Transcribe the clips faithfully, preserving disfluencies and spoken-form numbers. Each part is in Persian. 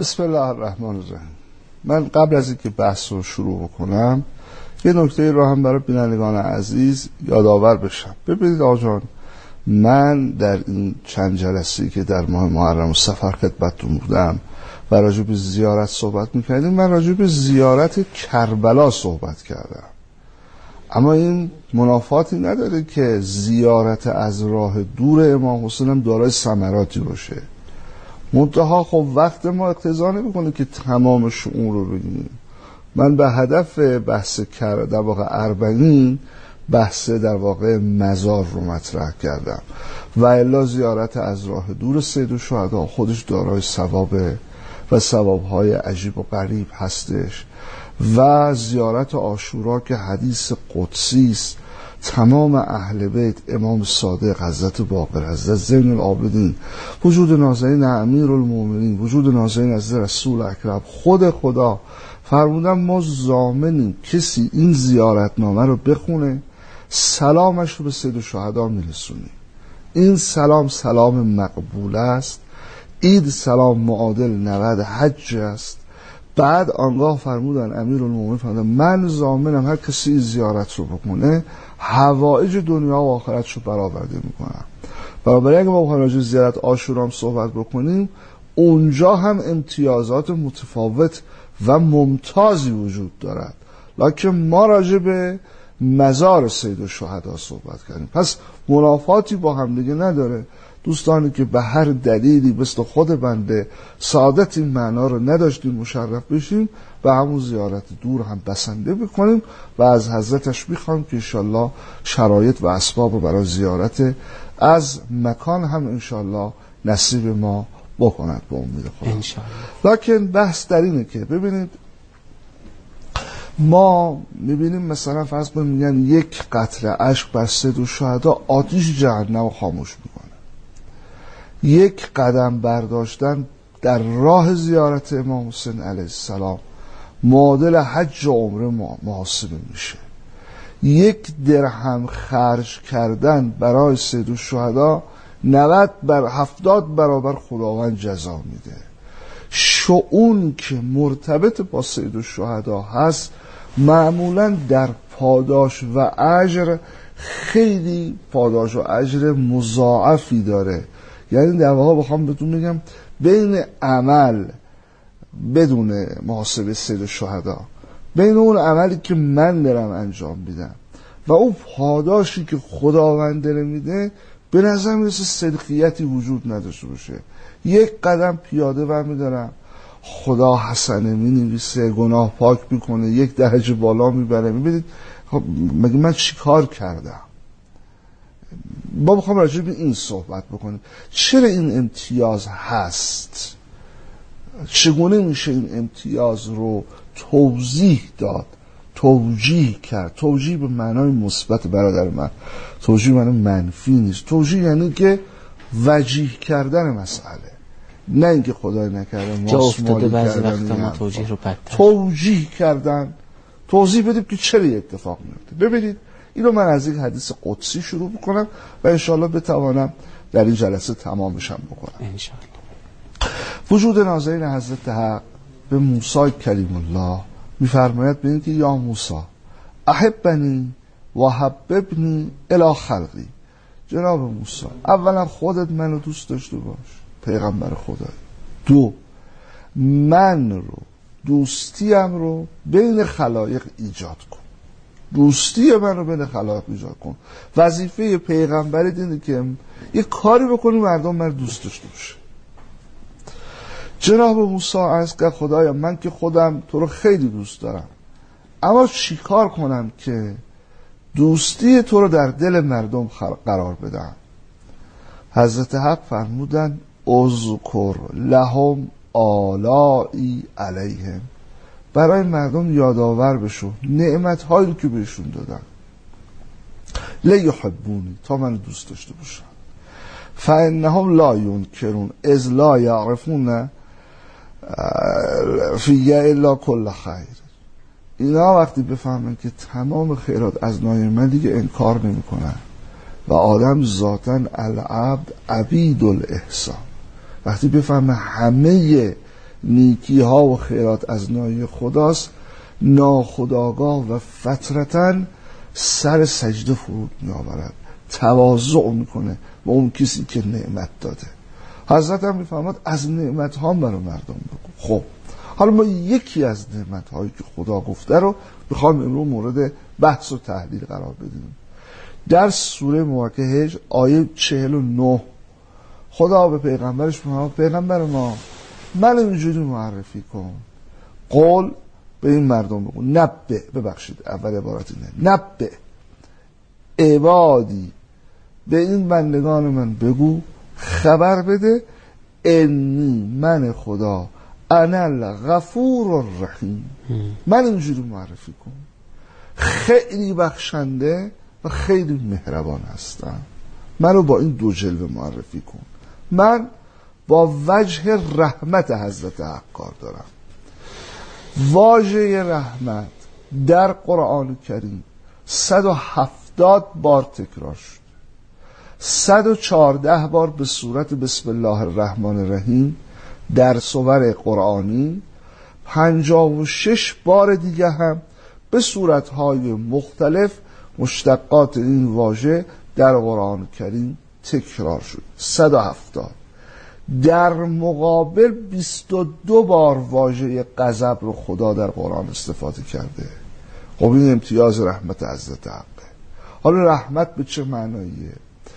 بسم الله الرحمن الرحیم. من قبل از اینکه بحث رو شروع بکنم یه نکته رو هم برای بینندگان عزیز یادآور بشم. ببینید آقا جان، من در این چند جلسه‌ای که در ماه محرم و صفر خدمتتون بودم و راجع به زیارت صحبت می‌کردیم، من راجع به زیارت کربلا صحبت کردم. اما این منافاتی نداره که زیارت از راه دور امام حسین هم دارای ثمراتی باشه. منتها خب وقت ما اقتضا نمی‌کنه که تمام شؤون رو بگیم. من به هدف بحث کردم در واقع اربعین بحث در واقع مزار رو مطرح کردم و الا زیارت از راه دور سید الشهدا خودش دارای ثوابه و ثواب‌های عجیب و غریب هستش و زیارت عاشورا که حدیث قدسی است. تمام اهل بیت، امام صادق، حضرت باقر، حضرت زین العابدین، وجود نازنین امیرالمومنین، وجود نازنین از رسول اکرم، خود خدا فرمودن ما ضامنیم کسی این زیارتنامه رو بخونه سلامش رو به سید الشهدا میرسونیم. این سلام سلام مقبول است. عید سلام معادل نود حج است. بعد آنگاه فرمودن امیرالمومنین فرمودن من ضامنم هر کسی زیارت رو بکنه حوائج دنیا و آخرتش رو برآورده میکنم. برابر اگه ما بخوایم راجع به زیارت عاشورا هم صحبت بکنیم، اونجا هم امتیازات متفاوت و ممتازی وجود دارد، لکن ما راجع به مزار سید الشهدا صحبت کردیم. پس منافاتی با هم دیگه نداره. دوستانی که به هر دلیلی مثل خود بنده سعادت این معنا رو نداشتیم مشرف بشیم، به همون زیارت دور هم بسنده بکنیم و از حضرتش بخوایم که انشالله شرایط و اسباب برای زیارت از مکان هم انشالله نصیب ما بکند به امید خدا انشالله. لکن بحث در اینه که ببینید ما میبینیم مثلا فرض کنیم میگن یک قطره اشک بر سید الشهدا آتش جهنم خاموش میکنه. یک قدم برداشتن در راه زیارت امام حسین علیه السلام معادل حج و عمره محاسبه میشه. یک درهم خرج کردن برای سید الشهدا نود بر هفتاد برابر خداوند جزا میده. شؤون که مرتبط با سید الشهدا هست معمولا در پاداش و اجر خیلی پاداش و اجر مضاعفی داره. یعنی در واقع بخوام بهتون بگم بین عمل بدون محاسبه سید الشهدا، بین اون عملی که من دارم انجام میدم و اون پاداشی که خداوند داره میده، به نظر میرسه صدقیتی وجود نداشته باشه. یک قدم پیاده برمیدارم، خدا حسنه مینویسه، گناه پاک میکنه، یک درجه بالا میبره. میبینید خب مگه من چی کار کردم؟ ما بخوام راجع به این صحبت بکنیم. چرا این امتیاز هست؟ چگونه میشه این امتیاز رو توضیح داد، توجیه کرد؟ توجیه به معنای مثبت برادر من، توجیه معنای منفی نیست. توجیه یعنی که وجیه کردن مسئله، نه اینکه خدای نکرده ماسمالی کردن. ما توجیه رو بدتر توجیه کردن، توضیح بدیم که چرا این اتفاق میفته. ببینید اینو من از یک حدیث قدسی شروع بکنم و انشاءالله بتوانم در این جلسه تمامشم بکنم انشاءالله. وجود نازنین حضرت حق به موسی کلیم الله میفرماید ببینید که یا موسی احبنی و حببنی الی خلقی. جناب موسی اولا خودت منو دوست داشته باش، پیغمبر خدای. دو، من رو دوستیم رو بین خلایق ایجاد کن. دوستی من رو بین خلایق ایجاد کن. وظیفه پیغمبر اینه که یه کاری بکنی مردم من دوست داشته باشه. جناب موسی عرض کرد خدایا من که خودم تو رو خیلی دوست دارم، اما چی کار کنم که دوستی تو رو در دل مردم قرار بدم؟ حضرت حق فرمودن اذکر لهم آلائی علیهم. برای مردم یادآور بشو نعمت هایی که بهشون دادن. لیحبونی، تا من دوست داشته باشن. فانهم لا ینکرون اذ لا یعرفون فی الا کل خیر. اینا وقتی بفهمن که تمام خیرات از نای من دیگه انکار نمی کنن و آدم ذاتن العبد عبید الاحسان، وقتی بفهمه همه نیکی ها و خیرات از ناحیه خداست، ناخودآگاه و فطرتاً سر سجده فرود می آورد، تواضع میکنه به اون کسی که نعمت داده. حضرت هم میفهمد از نعمت ها برای مردم بگو. خب حالا ما یکی از نعمت هایی که خدا گفته رو میخوام امروز مورد بحث و تحلیل قرار بدیم. در سوره مبارکه هجر آیه چهل و نه خدا به پیغمبرش میگه پیغمبر ما من اینجوری معرفی کن، قول به این مردم بگو، نبه، ببخشید اول عبارت اینه، نبه عبادی، به این بندگان من بگو، خبر بده، انی من خدا انا الغفور الرحیم، من اینجوری معرفی کن، خیلی بخشنده و خیلی مهربان هستم، منو با این دو جلوه معرفی کن. من با وجه رحمت حضرت حق کار دارم. واژه رحمت در قرآن کریم صد و هفتاد بار تکرار شد، صد و چهارده بار به صورت بسم الله الرحمن الرحیم در سور قرآنی، پنجاه و شش بار دیگه هم به صورتهای مختلف مشتقات این واژه در قرآن کریم تکرار شد، صد و هفتاد. در مقابل بیست و دو بار واژه غضب رو خدا در قرآن استفاده کرده. خب این امتیاز رحمت حضرت حقه. حالا رحمت به چه معناییه؟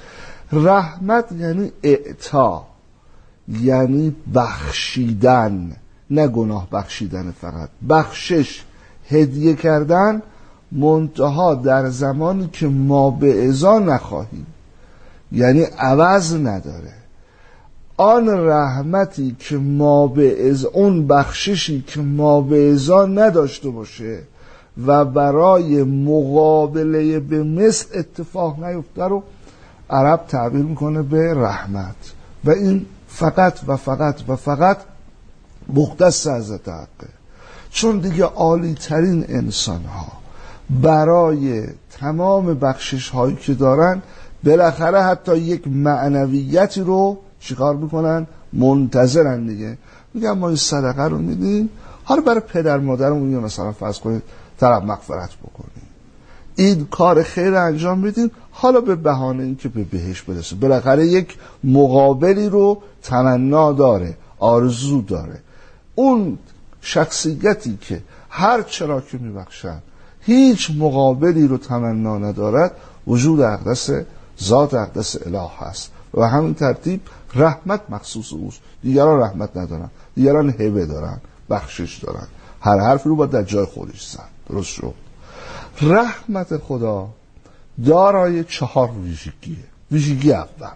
رحمت یعنی اعطا، یعنی بخشیدن، نه گناه بخشیدن فقط، بخشش، هدیه کردن، منتها در زمانی که ما به ازا نخواهیم، یعنی عوض نداره. آن رحمتی که ما به ازا، اون بخششی که ما به ازا نداشته باشه و برای مقابله به مثل اتفاق نیفته رو عرب تعبیر میکنه به رحمت، و این فقط و فقط و فقط مختص حضرت حقه، چون دیگه عالی ترین انسان ها برای تمام بخشش هایی که دارن بالاخره حتی یک معنویتی رو چیکار میکنن؟ منتظرن دیگه. میگن ما این صدقه رو میدیم، حالا برای پدر مادرمون یا مثلا فرض کنید طلب مغفرت بکنیم، این کار خیر انجام بدیم، حالا به بهانه این که به بهشت برسه. بالاخره یک مقابلی رو تمنا داره، آرزو داره. اون شخصیتی که هر چرا که میبخشن هیچ مقابلی رو تمنا ندارد، وجود اقدس ذات اقدس اله هست و همین ترتیب رحمت مخصوص اوست. دیگران رحمت ندارن، دیگران هبه دارن، بخشش دارن، هر حرفی رو باید در جای خودش زد. درست شد؟ رحمت خدا دارای چهار ویژگیه. ویژگی اول،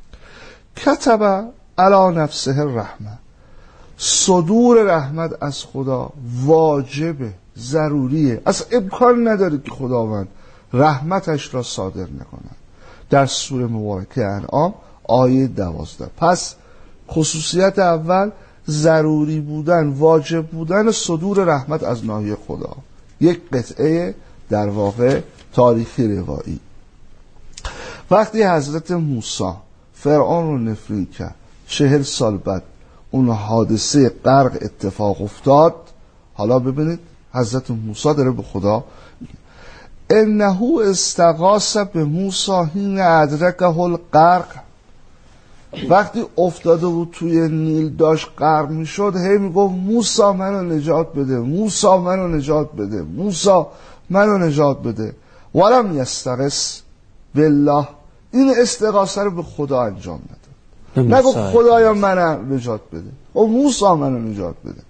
کتب علی نفسه الرحمه، صدور رحمت از خدا واجبه، ضروریه، اصلا امکان نداره که خداوند رحمتش را صادر نکنه. در سوره مبارکه انعام آیه دوازده. پس خصوصیت اول ضروری بودن، واجب بودن صدور رحمت از ناحیه خدا. یک قطعه در واقع تاریخی روایی. وقتی حضرت موسی فرعون رو نفرین کرد، چهل سال بعد اون حادثه غرق اتفاق افتاد، حالا ببینید حضرت موسی داره به خدا، انه استغاث به موسی حین ادرکه الغرق، وقتی افتاده بود توی نیل داشت غرق میشد، هی میگفت موسی منو نجات بده، موسی منو نجات بده، موسی منو نجات بده. ولم یستغیث بالله، این استغاثه رو به خدا انجام نداد، نگو خدایا منو نجات بده، او موسی منو نجات بده.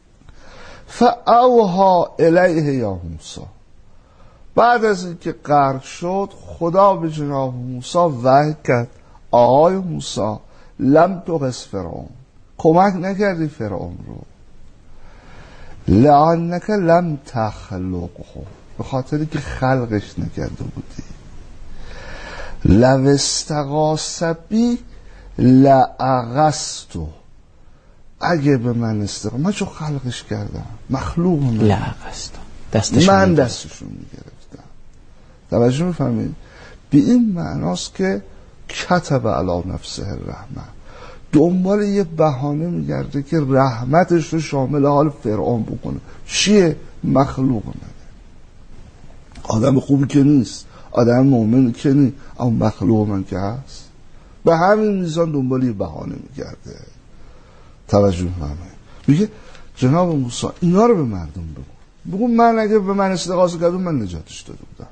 فاوحی الیه یا موسی، بعد از اینکه غرق شد خدا به جناب موسی وحی کرد، آقای موسی لم تغث فرعون، کمک نکردی فرعون رو، لعنک لم تخلقه، به خاطری که خلقش نکرده بودی، لو استغاث بی لاغثته، اگه به من استغاثه، من چون خلقش کردم، مخلوق من لاغثته، دستشون من دستشون میگرفتم. توجه میفهمید؟ به این معناست که کتب علی نفسه الرحمه، دنبال یه بهانه میگرده که رحمتش رو شامل حال فرعون بکنه. چیه؟ مخلوق منه، آدم خوبی که نیست، آدم مومن که نیست، اما مخلوق من که هست. به همین میزان دنبال یه بهانه میگرده. توجه میکنه، میگه جناب موسی اینا رو به مردم بگو، بگو من اگه به من استغاثه کردم من نجاتش داده بودم.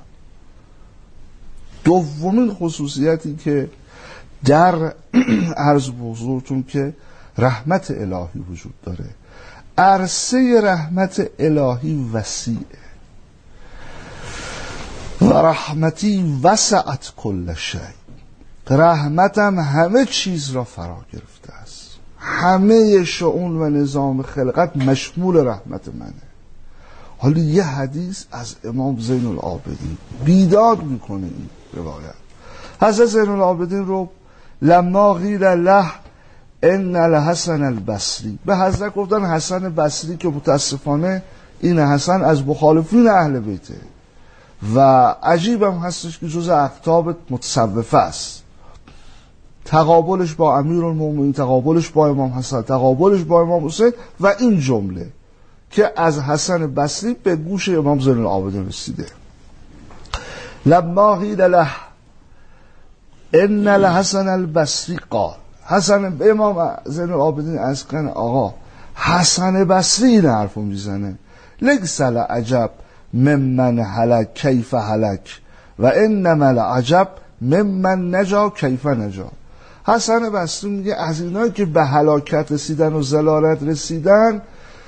دومین خصوصیتی که در عرض بزرگتون که رحمت الهی وجود داره، عرصه رحمت الهی وسیعه و رحمتی وسعت کل شی، رحمتم همه چیز را فرا گرفته است، همه شؤون و نظام خلقت مشمول رحمت منه. حالا یه حدیث از امام زین العابدین بیداد میکنه این روایت. حضرت زین العابدین رو لما قیل له ان الحسن البصری، به حضرت گفتن حسن بصری که متاسفانه این حسن از مخالفین اهل بیته و عجیبم هستش که جز اقطاب متصوفه است، تقابلش با امیرالمومنین، تقابلش با امام حسن، تقابلش با امام حسین و این جمله که از حسن بصری به گوش امام زین العابدین رسیده. لما قیل له ان الحسن البصری قال، حسن به امام زین العابدین از کنه آقا حسن بصری این حرفو میزنه، لگس العجب ممن هلک کیف هلک و انما العجب ممن نجا کیف نجا. حسن بصری میگه از اینایی که به هلاکت رسیدن و ضلالت رسیدن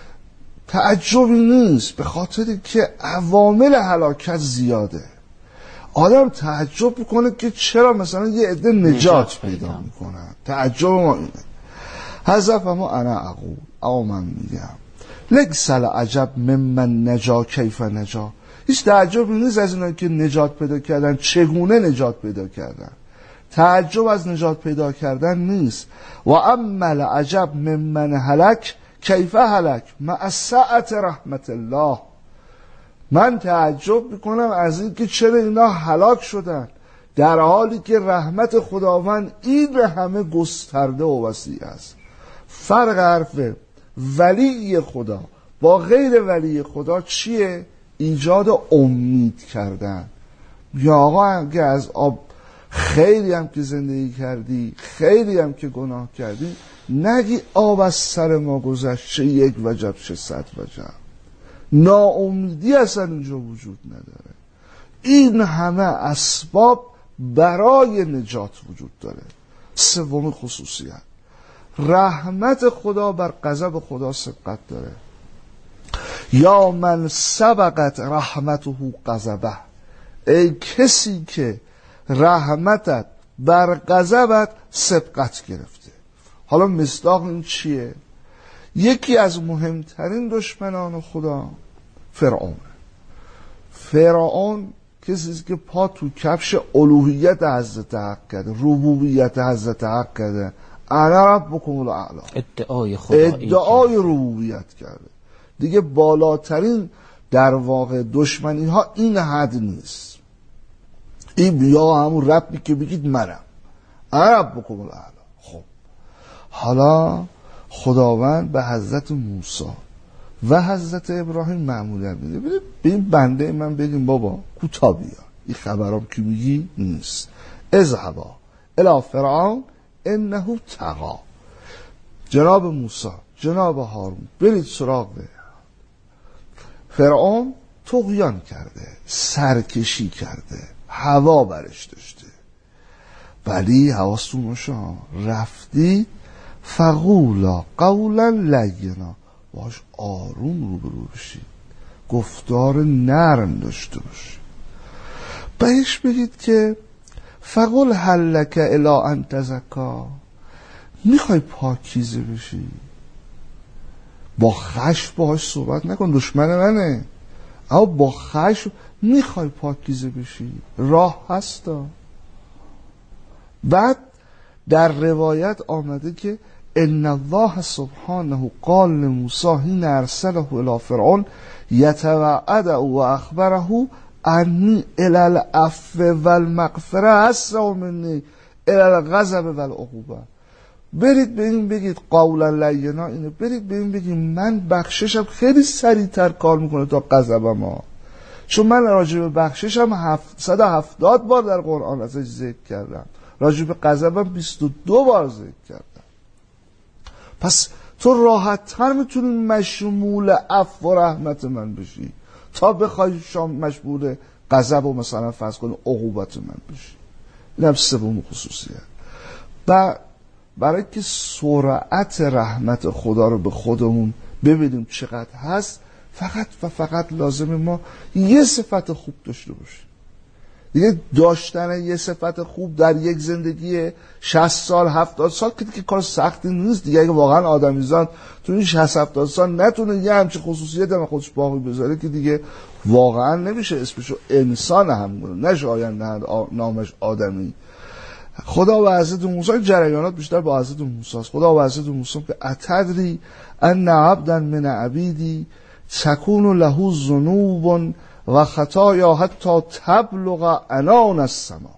تعجبی نیست، به خاطری که عوامل هلاکت زیاده. آدم تعجب میکنه که چرا مثلا یه عده نجات پیدا میکنن. تعجب ما اینه. حذف ما انا اقول، او من میگم لگس العجب ممن نجا کیف نجا، هیچ تعجبی نیست از اینایی که نجات پیدا کردن چگونه نجات پیدا کردن. تعجب از نجات پیدا کردن نیست. و اما العجب ممن هلک کیف هلک مع سعت رحمت الله، من تعجب میکنم از این که چرا اینا هلاک شدن در حالی که رحمت خداوند این همه گسترده و وسیع است. فرق حرف ولی خدا با غیر ولی خدا چیه؟ ایجاد امید کردن. یا آقا اگه از آب خیلی هم که زندگی کردی، خیلی هم که گناه کردی، نگی آب از سر ما گذشت چه یک وجب چه صد وجب. ناامیدی اصلا اینجا وجود نداره. این همه اسباب برای نجات وجود داره. سوم خصوصیت، رحمت خدا بر غضب خدا سبقت داره. یا من سبقت رحمته غضبه، ای کسی که رحمتت بر غضبت سبقت گرفته. حالا مصداق این چیه؟ یکی از مهمترین دشمنان خدا فرعون. فرعون کسی که پا تو کفش الوهیت حضرت حق کرده، ربوبیت حضرت حق کرده، انا ربکم الاعلی، ادعای خدایی، ادعای ربوبیت کرده. دیگه بالاترین در واقع دشمنی ها این حد نیست. این بیا همون ربی که بگید منم، انا ربکم الاعلی. خب حالا خداوند به حضرت موسی و حضرت ابراهیم معمولیت میده، بده به این بنده من بگیم بابا کوتاه بیا، این خبرام که میگی نیست. اذهبا الی فرعون انه طغی، جناب موسی جناب هارون برید سراغ فرعون، طغیان کرده، سرکشی کرده، هوا برش داشته. ولی حواستون باشه رفتی فقولا قولا لینا، باش آروم روبرو بشید، گفتار نرم داشته باشید. بهش بگید که فقل هل لک الی ان تزکا، میخوای پاکیزه بشی، با خشم باهاش صحبت نکن، دشمن منه، اما با خشم میخوای پاکیزه بشی، راه هستا. بعد در روایت آمده که ان الله سبحانه قال لموسی حين ارسله الى فرعون يتوعده و اخبره انی الی العفو والمغفره اسرع منی الی الغضب والعقوبه. برید به این بگید قولا لینا اینه، برید به این بگید من بخششم خیلی سریعتر کار میکنه تا غضبم ها، چون من راجع به بخششم هفتصد و هفتاد بار در قرآن ازش ذکر کردم، راجع به غضبم بیست و دو بار ذکر کردم. پس تو راحت تر میتونی مشمول عفو و رحمت من بشی تا بخوای شام مشمول غضب و مثلا فرض کنی عقوبت من بشی. اینم سوم خصوصیت. و برای که سرعت رحمت خدا رو به خودمون ببینیم چقدر هست، فقط و فقط لازمه ما یه صفت خوب داشته باشیم. دیگه داشتن یه صفت خوب در یک زندگی شصت سال هفتاد سال که دیگه کار سختی نیست دیگه. اگه واقعا آدمیزاد تو این شصت هفتاد سال نتونه یه همچین خصوصیت هم خودش باقی بذاره که دیگه واقعا نمیشه اسمشو انسان هم نشه آینده نامش آدمی. خدا و حضرت موسی جریانات بیشتر با حضرت موسی است. خدا و حضرت موسی که اتدری ان عبدا من عبیدی تکون له ذنوب و خطایا حتی تبلغ عنان السما.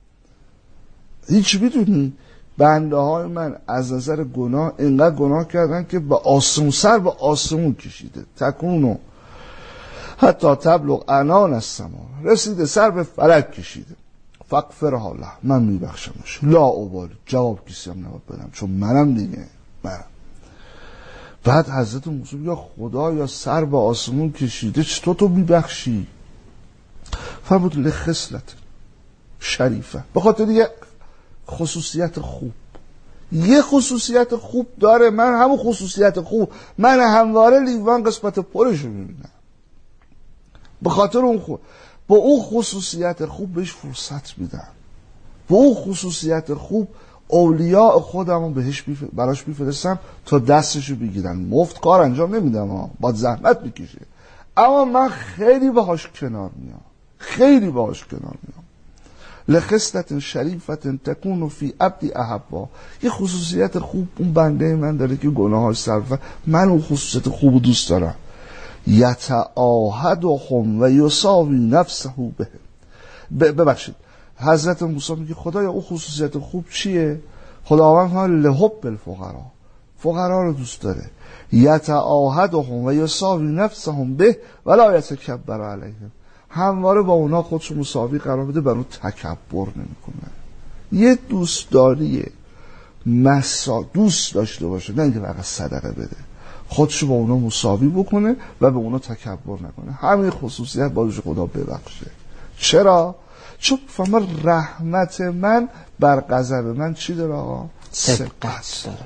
هیچ میدونی بنده های من از نظر گناه اینقدر گناه کردن که به آسمون سر به آسمون کشیده، تکونو حتی تبلغ عنان السما، رسیده سر به فلک کشیده. فغفرها له، من میبخشمش، لا ابالی، جواب کسی هم نباید بدم چون منم دیگه منم. بعد حضرت موسی یا خدا یا سر به آسمون کشیده چطور تو میبخشی؟ فرمود لخصلت شریفه، به خاطر یه خصوصیت خوب. یه خصوصیت خوب داره، من همون خصوصیت خوب من همواره لیوان قسمت پرشو میبینم. به خاطر اون خوب با اون خصوصیت خوب بهش فرصت میدم، با اون خصوصیت خوب اولیاء خودمو بهش بیف... براش میفرستم تا دستشو بگیرن. مفت کار انجام نمیدم ها، با زحمت میکشه، اما من خیلی باهاش کنار میام، خیلی باهاش کنار میام. لخصلت شریفت تکون فی عبدی احبا، یه خصوصیت خوب اون بنده من داره که گناهاش صرفه، من اون خصوصیت خوب دوست دارم. یتعاهدهم و یساوی نفسه به. ببخشید حضرت موسی میگه خدایا اون خصوصیت خوب چیه؟ خداوند ها لحب الفقرا، فقرا رو دوست داره. یتعاهدهم و یساوی نفسهم به ولا یتکبر علیهم، همواره با اونا خودشو مساوی قرار بده، بر اون تکبر نمیکنه. یه دوستداری مسا دوست داشته باشه، نه اینکه فقط صدقه بده، خودشو با اونا مساوی بکنه و به اونا تکبر نکنه. همین خصوصیت باید خدا ببخشه. چرا؟ چون فهمه رحمت من بر غضب من چی داره آقا؟ سبقت داره.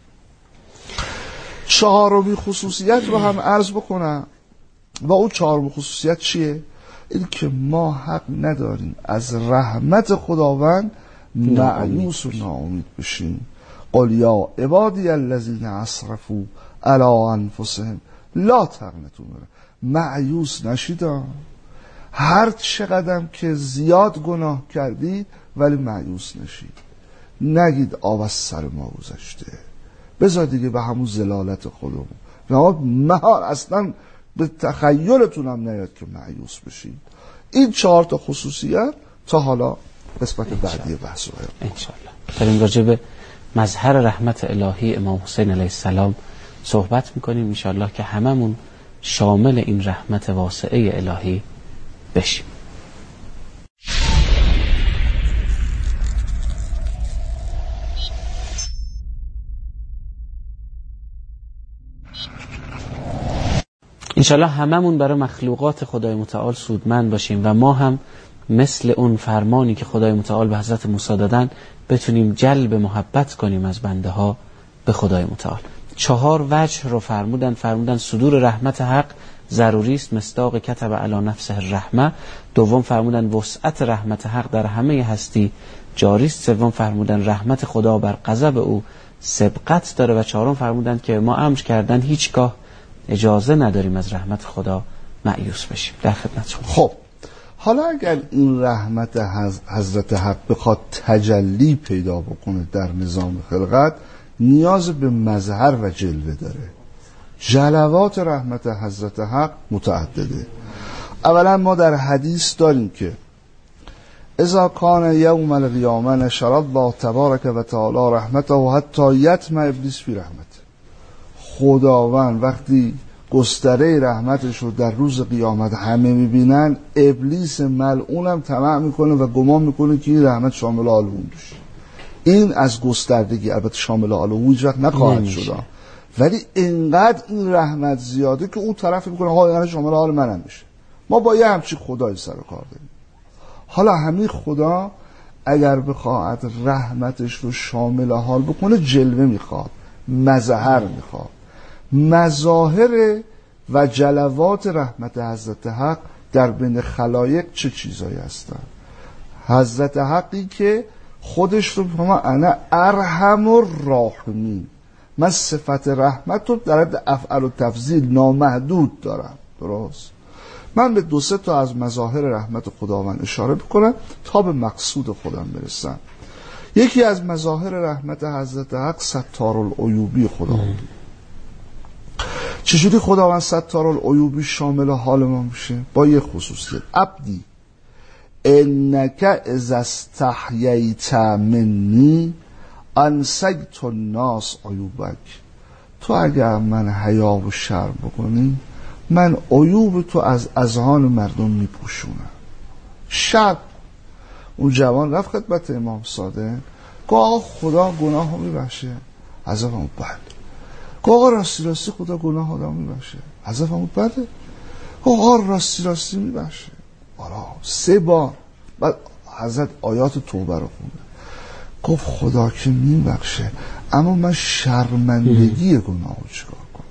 چهارمی خصوصیت رو هم عرض بکنم و اون چهارمی خصوصیت چیه؟ این که ما حق نداریم از رحمت خداوند مایوس و ناامید بشیم. قل یا عبادی الذین اسرفوا علی انفسهم لا تقنطوا من مایوس نشید. هر چقدر که زیاد گناه کردید ولی مایوس نشید، نگید آب از سر ما گذشته، بذار دیگه به همون ضلالت خودمون و مهار اصلا به تخیلتون هم نیاد که مایوس بشید. این چهار تا خصوصیت تا حالا قسمت بعدی بحث رو انشاءالله داریم راجع به مظهر رحمت الهی امام حسین علیه السلام صحبت میکنیم، انشاءالله که هممون شامل این رحمت واسعه الهی بشیم. انشاءالله هممون برای مخلوقات خدای متعال سودمند باشیم و ما هم مثل اون فرمانی که خدای متعال به حضرت موسی دادن بتونیم جلب محبت کنیم از بنده ها به خدای متعال. چهار وجه رو فرمودن. فرمودن صدور رحمت حق ضروری است، مصداق کتب علی نفسه الرحمه. دوم فرمودن وسعت رحمت حق در همه هستی جاری است. سوم فرمودن رحمت خدا بر غضب او سبقت داره. و چهارم فرمودن که ما امر کردن هیچگاه اجازه نداریم از رحمت خدا مایوس بشیم. در خدمتتون. خب حالا اگر این رحمت حضرت حق بخواد تجلی پیدا بکنه در نظام خلقت، نیاز به مظهر و جلوه داره. جلوات رحمت حضرت حق متعدده. اولا ما در حدیث داریم که اذا کان یوم القیامه نشر الله تبارک و تعالی رحمته حتی یطمع ابلیس فی رحمته. خداوند وقتی گستره رحمتش رو در روز قیامت همه میبینن، ابلیس ملعونم طمع میکنه و گمان میکنه که این رحمت شامل آل اون بشه. این از گستردگی، البته شامل آل اون هیچ وقت نخواهد شد، ولی اینقدر این رحمت زیاده که اون طرف میکنه ها این شامل آل منم بشه. ما با یه همچین خدای سر و کار داریم. حالا همین خدا اگر بخواهد رحمتش رو شامل حال بکنه، جلوه میخواد، مظهر میخواد. مظاهر و جلوات رحمت حضرت حق در بین خلایق چه چیزایی هستن؟ حضرت حقی که خودش رو بفهمه انا ارحم الراحمین، من صفت رحمت رو در حد افعال و تفضیل نامحدود دارم. درست؟ من به دو سه تا از مظاهر رحمت خداوند اشاره بکنم تا به مقصود خودم برسم. یکی از مظاهر رحمت حضرت حق ستارالعیوبی خداوند. چجوری خداوند ستارالعیوبی شامل حال ما میشه؟ با یه خصوصیت: عبدی انک اذا استحییت منی انسیت الناس عیوبک. تو اگر من حیا و شرم بکنی، من عیوب تو از اذهان مردم میپوشونم. شب اون جوان رفت خدمت امام صادق، گفت خدا گناه ها میبخشه. حضرت فرمود بله. گفت راستی راستی خدا گناه ها رو میبخشه. حضرت فرمود بله. گفت راستی راستی میبخشه. آره سه بار. بعد حضرت آیات توبه رو خونده. گفت خدا که میبخشه، اما من شرمندگی گناه رو چیکار کنم؟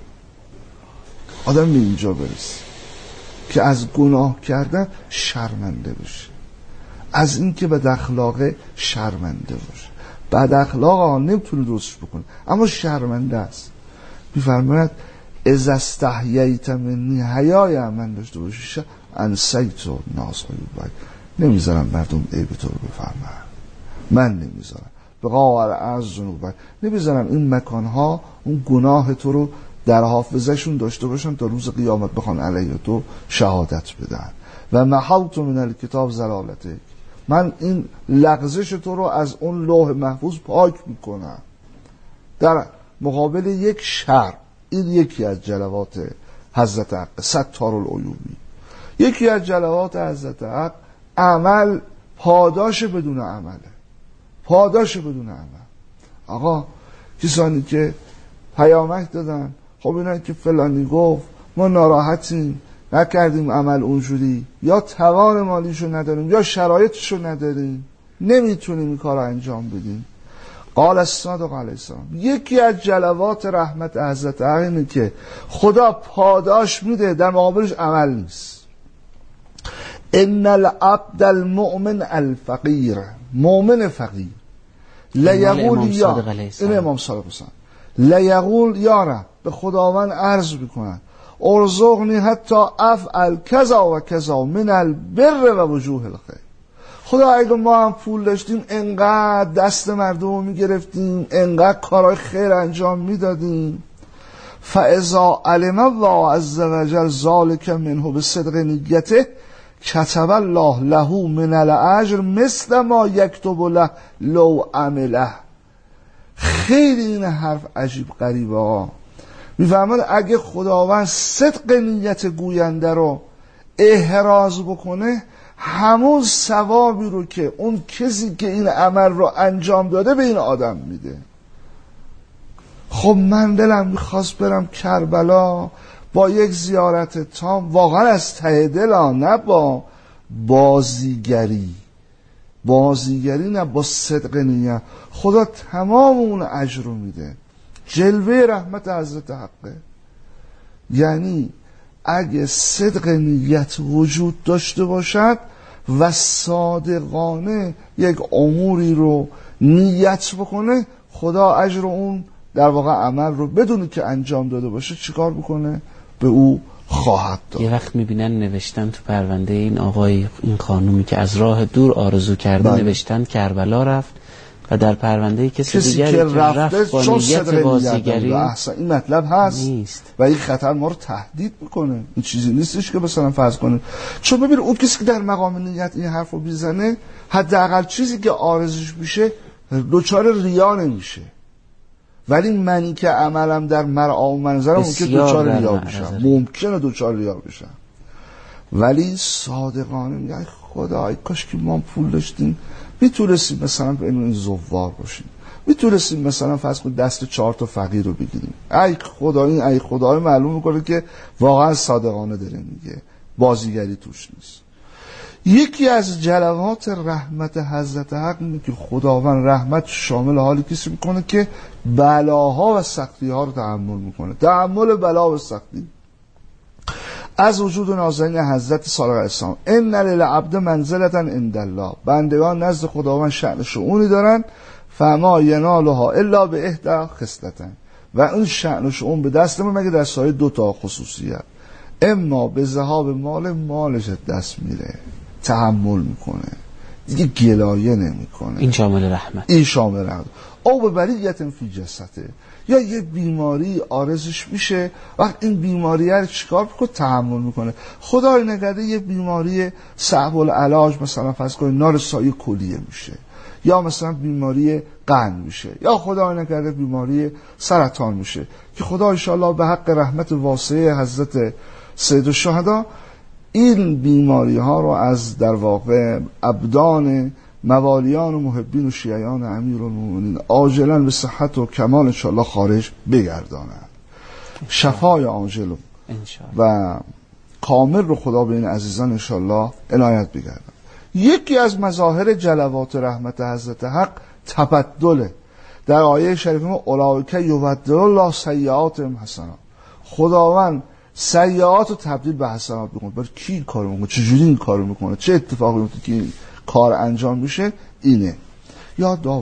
آدم به اینجا برسه که از گناه کردن شرمنده بشه، از این که بد اخلاقه شرمنده باشه. بد اخلاق ها نمیتونه درستش بکنه اما شرمنده است. میفرماید اذا استحییت منی، حیای من داشته باشی، انسیت الناس عیوبک، نمیذارم مردم عیب تو رو بفهمن، من نمیذارم به قاور از ذنوبک، نمیذارم این مکانها اون گناه تو رو در حافظشون داشته باشن تا روز قیامت بخوان علیه تو شهادت بدن. و محوت من الکتاب زلالتک، من این لغزش تو رو از اون لوح محفوظ پاک میکنم در مقابل یک شر. این یکی از جلوات حضرت حق ستارالعیوبی. یکی از جلوات حضرت حق عمل پاداش بدون عمله، پاداش بدون عمل. آقا کسانی که پیامک دادن، خب اینا که فلانی گفت ما ناراحتیم نکردیم عمل اونجوری، یا توان مالیشو نداریم یا شرایطشو نداریم، نمیتونیم این کار رو انجام بدیم. قال الصادق علیه السلام یکی از جلوات رحمت حضرت حق اینه که خدا پاداش میده، در مقابلش عمل نیست. ان العبد المؤمن الفقیر، مؤمن فقیر لیقول یا این امام صادق حسین لیقول یا رب، به خداوند عرض میکنن ارزقنی حتی افعل کذا و کذا من البر و وجوه الخیر. خدا اگه ما هم پول داشتیم انقدر دست مردم رو میگرفتیم، انقدر کارهای خیر انجام میدادیم. فاذا علم الله عز وجل ذلك منه بصدق نیته کتب الله له من الاجر مثل ما یکتب له لو عمله. خیلی این حرف عجیب غریبه ها. میفهمد اگه خداوند صدق نیت گوینده رو احراز بکنه، همون ثوابی رو که اون کسی که این عمل رو انجام داده به این آدم میده. خب من دلم میخواست برم کربلا با یک زیارت تام، واقعا از ته دلم، نه با بازیگری، بازیگری نه، با صدق نیت. خدا تمام اون اجر رو میده. جلوه رحمت حضرت حقه. یعنی اگه صدق نیت وجود داشته باشد و صادقانه یک اموری رو نیت بکنه، خدا اجر اون در واقع عمل رو بدونی که انجام داده باشه چیکار بکنه؟ به او خواهد داد. یه وقت میبینن نوشتن تو پرونده این آقای این خانومی که از راه دور آرزو کرده، بله. نوشتن کربلا رفت، و در پرونده کسی, کسی دیگری که رفته رفت با چون نیت صدق بازیگری احسن این مطلب هست نیست و این خطر ما رو تهدید میکنه. این چیزی نیستش که مثلا فرض کنه، چون ببین اون کسی که در مقام نیت این حرفو بیزنه حداقل چیزی که آرزوش میشه دوچار ریا نمیشه، ولی منی که عملم در مرعا و منظرم ممکنه دوچار ریا بشم، ممکنه دوچار ریا بشم، ولی صادقانه میگه خدا ای کاش که ما پول داشتیم میتونستیم مثلا به این زوار باشیم، میتونستیم مثلا فرض کن دست چهار تا فقیر رو بگیریم. ای خدا این ای خدا معلوم میکنه که واقعا صادقانه داره میگه، بازیگری توش نیست. یکی از جلوات رحمت حضرت حق اینه که خداوند رحمت شامل حالی کسی میکنه که بلاها و سختی ها رو تحمل میکنه. تحمل بلا و سختی از وجود نازنین حضرت صادق علیه السلام. ان للعبد منزلة عند الله، بندگان نزد خداوند شأن شؤونی دارن، فما ینالها الا به احدی خصلتین، و اون شأن و شؤون به دست ما مگه در سایه دو تا خصوصیت، اما به ذهاب مال، مالش دست میره، تحمل میکنه دیگه، گلایه نمیکنه، این شامل رحمت، این شامل رحمت. او به بلیت فی جسده، یا یه بیماری آرزش میشه، وقت این بیماری رو چیکار میکنه؟ تحمل میکنه. خدای نگرده یه بیماری صعب العلاج مثلا فرض کنید نارسایی کلیه میشه، یا مثلا بیماری قند میشه، یا خدای نکرده بیماری سرطان میشه، که خدا انشاءالله به حق رحمت واسعه حضرت سید الشهدا این بیماری ها رو از در واقع ابدان موالیان و محبین و شیعیان امیرالمومنین عاجلا به صحت و کمال انشاءالله خارج بگردانند. شفای عاجل و کامل رو خدا به این عزیزان انشاءالله عنایت بگردن. یکی از مظاهر جلوات رحمت حضرت حق تبدله. در آیه شریف ما اولئک یبدل الله سیئاتهم حسنات، خداوند سیئات رو تبدیل به حسنات میکنه. برای کی این کارو میکنه؟ چجوری این کارو میکنه؟ چه اتفاقی میفته که کار انجام میشه؟ اینه. یا داوود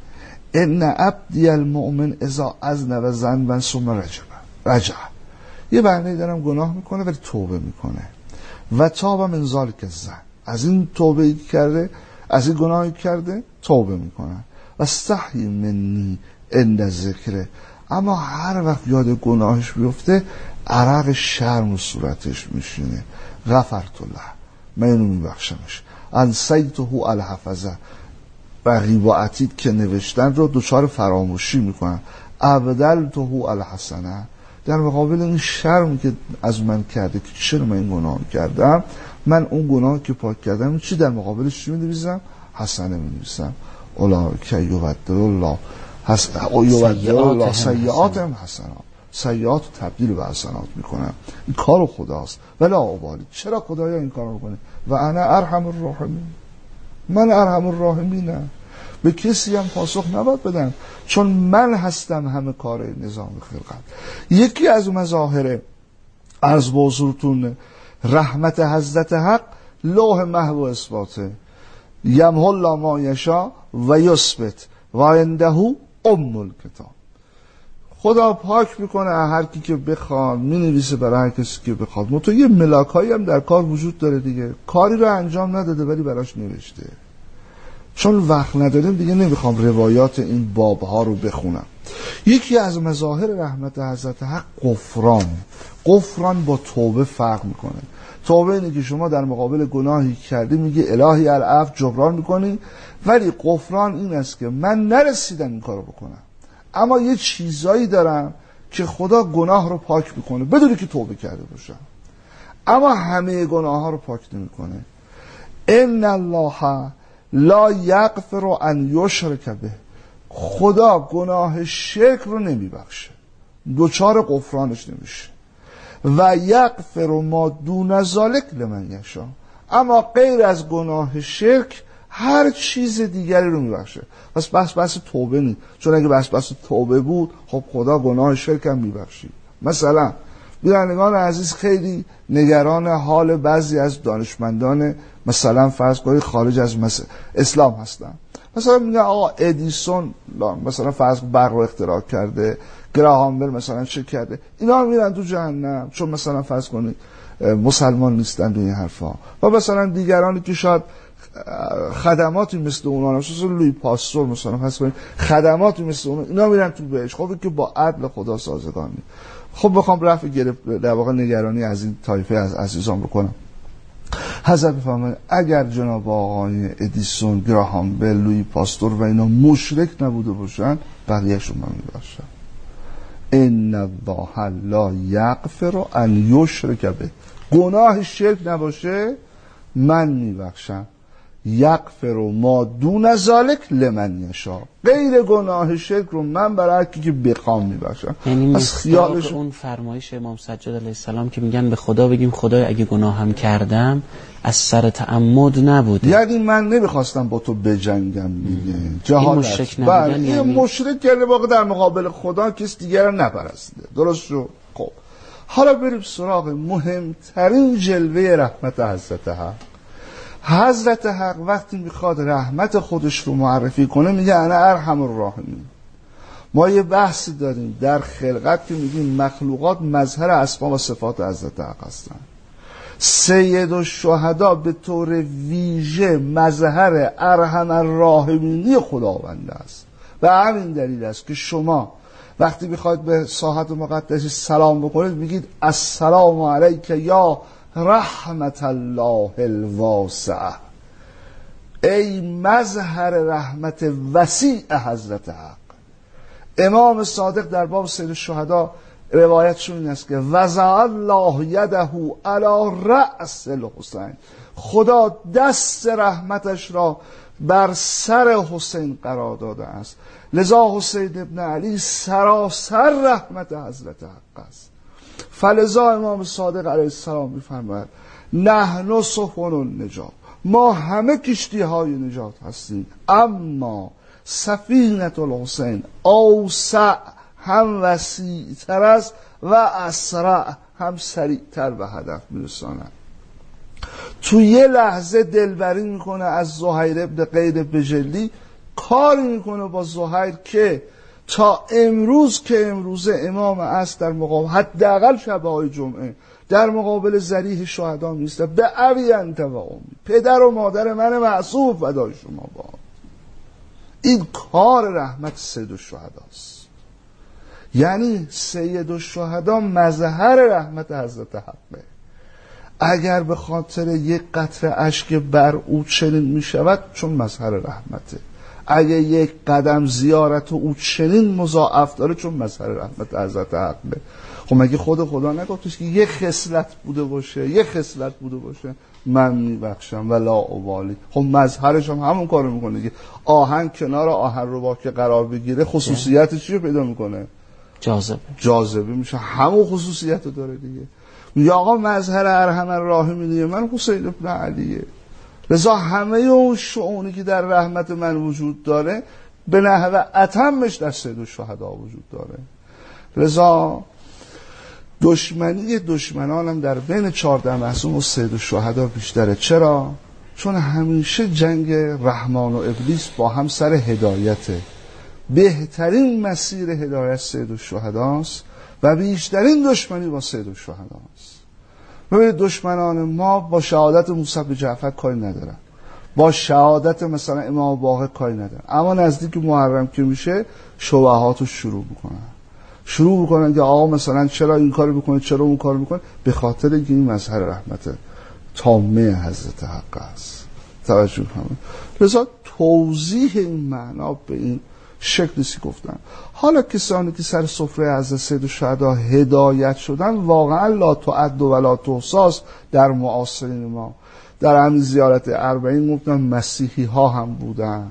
ان عبدی المؤمن اذا اذنب ذنبا ثم رجع رجع، یه بنده دارم گناه میکنه ولی توبه میکنه، و تاب من ذلک الذنب، از این توبه کرده، از این گناهی کرده توبه میکنه، و استحی منی عند ذکره، اما هر وقت یاد گناهش بیفته عرق شرم صورتش میشینه، غفرت له، من اینو میبخشمش، انسیته الحفظه، رقیب و عتید که نوشتن رو دچار فراموشی میکنن، ابدلته الحسنه، در مقابل این شرمی که از من کرده که چرا من این گناه کردم، من اون گناه که پاک کردم چی در مقابلش چی می‌نویسم؟ حسنه می‌نویسم. اولئک یبدل الله یبدل الله سیئاتهم حسنات، سیئات رو تبدیل به حسنات میکنم. این کار خداست ولا ابالی. چرا خدایا این کارو میکنه؟ و انا ارحم الراحمین، من ارحم الراحمینم، به کسی هم پاسخ نباید بدم چون من هستم همه کار نظام خلقت. یکی از مظاهر عرض به حضورتون رحمت حضرت حق لوح محو اثباته، یمحو الله ما یشاء و یثبت و عنده ام الکتاب. خدا پاک میکنه هر کی که بخواد، مینویسه برای هر کسی که بخواد. منتها یه ملاکایی هم در کار وجود داره دیگه، کاری رو انجام نداده ولی براش نوشته. چون وقت نداریم دیگه نمیخوام روایات این بابها رو بخونم. یکی از مظاهر رحمت حضرت حق غفران. غفران با توبه فرق میکنه. توبه اینه که شما در مقابل گناهی کردی میگی الهی العفو، جبران میکنی، ولی غفران این است که من نرسیدم این کارو بکنم اما یه چیزایی دارم که خدا گناه رو پاک میکنه بدونی که توبه کرده باشم، اما همه گناه ها رو پاک نمیکنه. ان الله لا یغفر ان یشرک به، خدا گناه شرک رو نمیبخشه، دوچار غفرانش نمیشه. و یغفر ما دون ذلک لمن یشاء، اما غیر از گناه شرک هر چیز دیگری رو میبخشه. پس بس بس توبه نیست، چون اگه بس بس توبه بود خب خدا گناه شرک هم میبخشید. مثلا بینندگان عزیز خیلی نگران حال بعضی از دانشمندان مثلا فرض کنید خارج از مثل اسلام هستن. مثلا میگن آقا ادیسون مثلا فرض برق رو اختراع کرده، گراهام بل مثلا چه کرده، اینا میرن تو جهنم چون مثلا فرض کنید مسلمان نیستن. این حرفا. و مثلا دیگرانی که شاید خدماتی مثل اونا، مثل لوی پاستور مثلا پس کنید خدماتی مثل اونا، اینا میرن تو بهش. خب که با عدل خدا سازگار نیست. خب بخوام رفع گرفت در واقع نگرانی از این طایفه از عزیزان بکنم. حضرت میفرمایند اگر جناب آقای ادیسون، گراهام بل، لوی پاستور و اینا مشرک نبوده باشن بقیه‌شون من میبخشم. ان الله لا یغفر ان یشرک به، گناه شرک نباشه من میبخشم. یغفر ما دون ذلک لمن یشاء، غیر گناه شرک رو من برای هر کی که بخوام میبخشم. یعنی از خیالش اون فرمایش امام سجاد علیه السلام که میگن به خدا بگیم خدای اگه گناهم کردم از سر تعمد نبوده، یعنی من نمیخواستم با تو بجنگم دیگه. جهالت مشرک نبودن، این یعنی مشرک کرده واقع در مقابل خدا کس دیگر رو نپرستیده. درست شو؟ خب حالا بریم سراغ مهمترین جلوه رحمت حضرت حق. حضرت حق وقتی میخواد رحمت خودش رو معرفی کنه میگه انا ارحم الراحمین. ما یه بحثی داریم در خلقت که میگیم مخلوقات مظهر اسما و صفات حضرت حق هستن. سید الشهدا به طور ویژه مظهر ارحم الراحمینی خداوند است. به همین دلیل است که شما وقتی میخواید به ساحت مقدس سلام بکنید میگید السلام علیک یا رحمت الله الواسعه، ای مظهر رحمت وسیع حضرت حق. امام صادق در باب سید الشهدا روایتشون این است که وضع الله یده علی رأس الحسین، خدا دست رحمتش را بر سر حسین قرار داده است. لذا حسین ابن علی سراسر رحمت حضرت حق است. فلذا امام صادق علیه السلام میفرماید نحن سفن النجات، ما همه کشتی های نجات هستیم، اما سفینه الحسین اوسع، هم وسیع تر است و اسرع، هم سریع تر به هدف میرساند. تو یه لحظه دلبری میکنه از زهیر ابن قیس بجلی، کاری میکنه با زهیر که تا امروز که امروز امام است در مقابل حداقل شب‌های جمعه در مقابل ذریح شهدا میسته به ابی انت و امی، پدر و مادر من معصوم فدای شما با. این کار رحمت سید الشهداست. یعنی سید الشهدا مظهر رحمت حضرت حقه. اگر به خاطر یک قطره اشک بر او چنین می شود چون مظهر رحمته، اگه یک قدم زیارت او چنین مضاعف داره چون مظهر رحمت حضرت حقه. خب مگه خود خدا نگفتش که یک خصلت بوده باشه، یک خصلت بوده باشه من میبخشم ولا ابالی. خب مظهرش هم همون کارو میکنه که آهن کنار آهن رو با که قرار بگیره خصوصیت چی رو پیدا میکنه؟ جاذبه. جاذبه میشه، همون خصوصیت رو داره دیگه. میگه آقا مظهر ارحم الراحمین من حسین ابن علیه، لذا همه اون شؤونی که در رحمت من وجود داره به نحو اتمش در سید الشهدا وجود داره. لذا دشمنی دشمنانم در بین چهارده معصوم و سید الشهدا بیشتره. چرا؟ چون همیشه جنگ رحمان و ابلیس با هم سر هدایته. بهترین مسیر هدایت سید الشهداست و بیشترین دشمنی با سید الشهداست. ببینید دشمنان ما با شهادت موسی بن جعفر کاری ندارن، با شهادت مثلا امام باقر کاری ندارن، اما نزدیک محرم که میشه شبهات رو شروع میکنن شروع میکنن که آقا مثلا چرا این کارو میکنه، چرا اون کارو میکنه، به خاطر اینکه این مظهر رحمت تامه حضرت حق است. توجه کنید. لذا توضیح این معنا به این شکلی سی گفتن. حالا کسانی که سر سفره حضرت سید الشهدا هدایت شدن واقعا لا تعد و لا تحصی در معاصرین ما. در همین زیارت اربعین گفتن مسیحی ها هم بودن.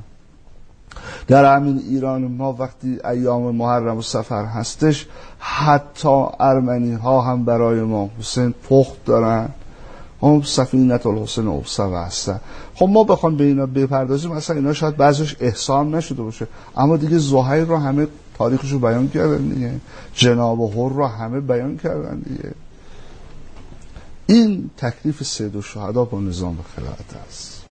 در همین ایران ما وقتی ایام محرم و سفر هستش حتی ارمنی ها هم برای ما حسین پخت دارن، هم سفینه الحسین اوسا هستن. خب ما بخوام به اینا بپردازیم مثلا اینا شاید بعضیش احسان نشده باشه، اما دیگه زهیر رو همه تاریخش رو بیان کردن دیگه، جناب و حر رو همه بیان کردن دیگه. این تکلیف سید الشهدا با نظام خلافت است.